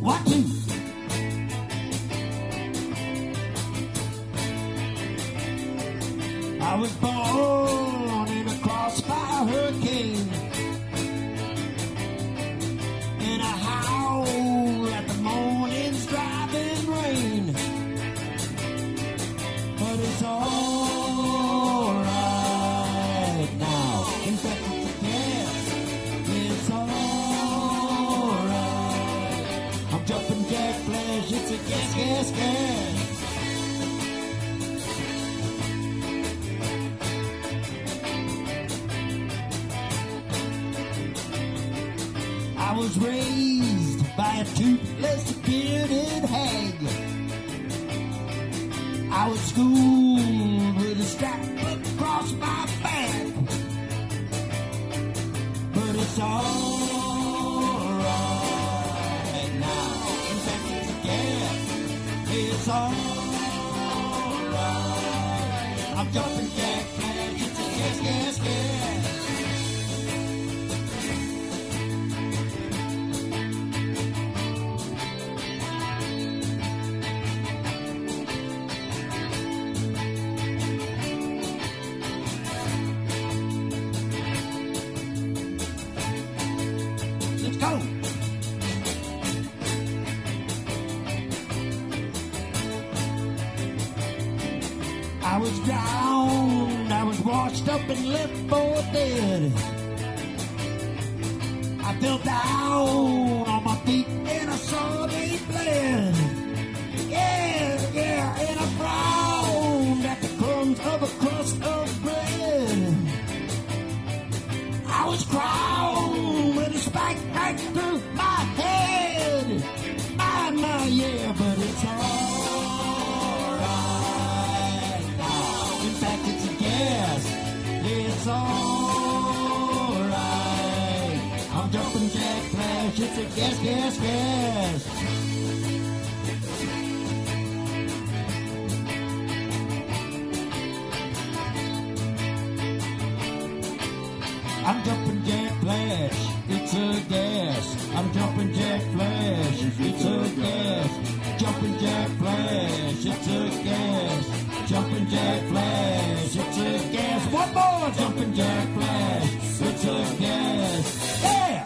One, two. I was born in a crossfire hurricane, and I howl at the morning's driving rain. But it's all right now. In fact, yes, it's all right. I'm jumping jack flash, it's a gas, gas, gas. I was raised by a toothless, bearded hag. I was schooled with a strap across my back. But it's all right now. In fact, it's a gas. It's all right. I'm jumping jack flash. It's a gas, gas, gas. I was drowned, I was washed up and left for dead. I fell down on my feet and I saw they bled. Yeah, yeah, and I frowned at the crumbs of a crust of bread. I was crowned with a spike right through my head. My, yeah, but it's all right now. In fact, it's a gas. It's all right. I'm jumping jack flash. It's a gas, gas, gas. I'm jumping jack flash, it's a gas. I'm jumping jack flash, it's a gas. Jumping jack flash, it's a gas. Jumping jack flash, it's a gas. One more jumping jack flash, it's a gas. Yeah!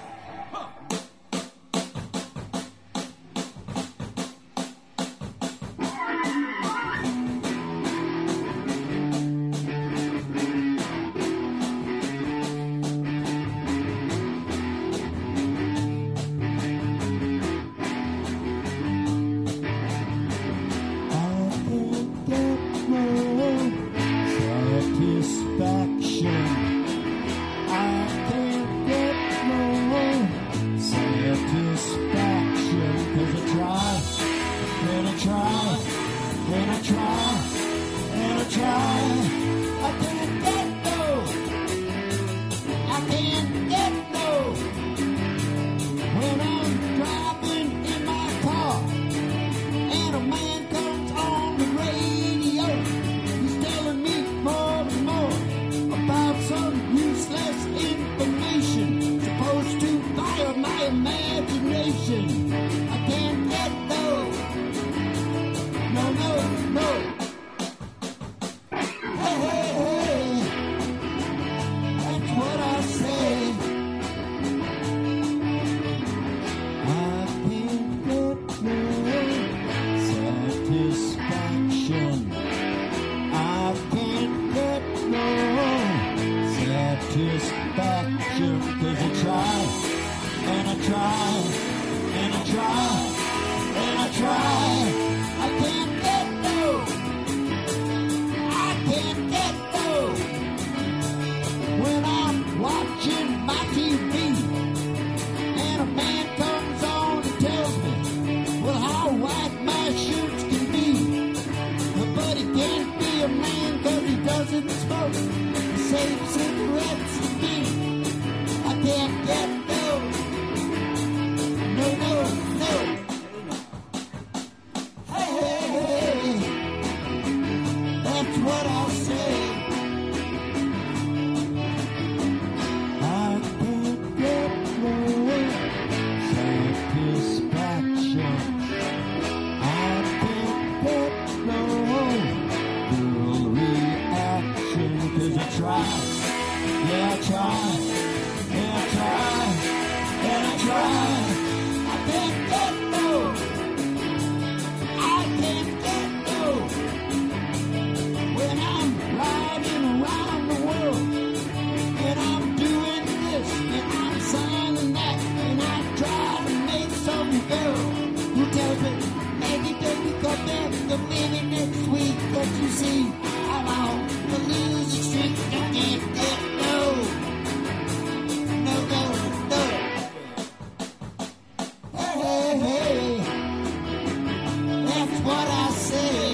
what I say.